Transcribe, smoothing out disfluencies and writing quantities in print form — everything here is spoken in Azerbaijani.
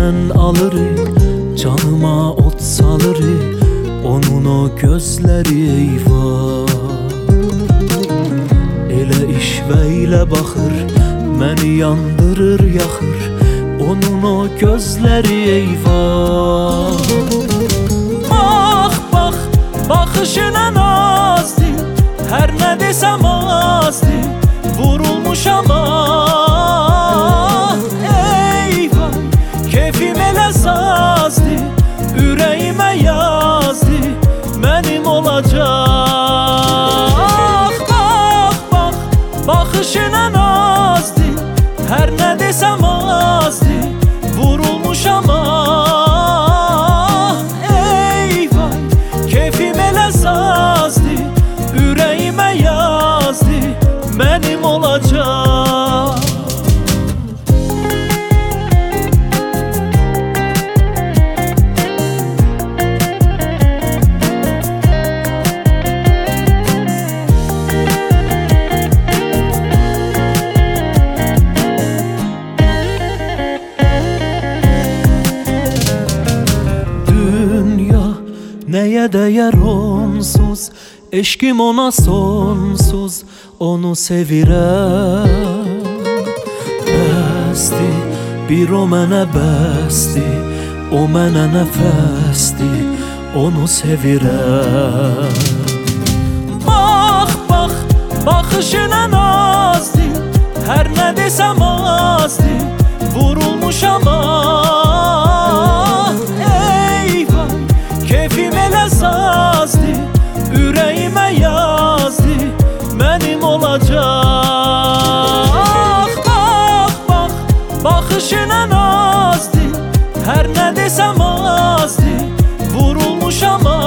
Baxışından alırıq, canıma od salırıq, onun o gözləri eyvah. Elə işvə ilə baxır, məni yandırır, yaxır, onun o gözləri eyvah. Bax, bax, baxışına nazdır, hər nə desəm azdır, vurulmuşam ah. Eyvah, keyfim elə sazdır, ürəyimə yazdı, mənim olacaq. Bax, bax, baxışına nazdır, hər nə desəm azdır, vurulmuşam ah. Eyvah, keyfim elə sazdır, ürəyimə yazdı, mənim olacaq. Nəyə dəyər onsuz, eşqim ona sonsuz, onu sevirəm. Bəsdir, bir o mənə bəsdir, o mənə nəfəsdir, onu sevirəm. Bax, bax, baxışına nazdır, hər nə desəm azdır, vurulmuşam ah. Eyvah, keyfim elə sazdır, ürəyimə yazdı, mənim olacaq. Bax, bax, baxışına nazdır, hər nə desəm azdır, vurulmuşam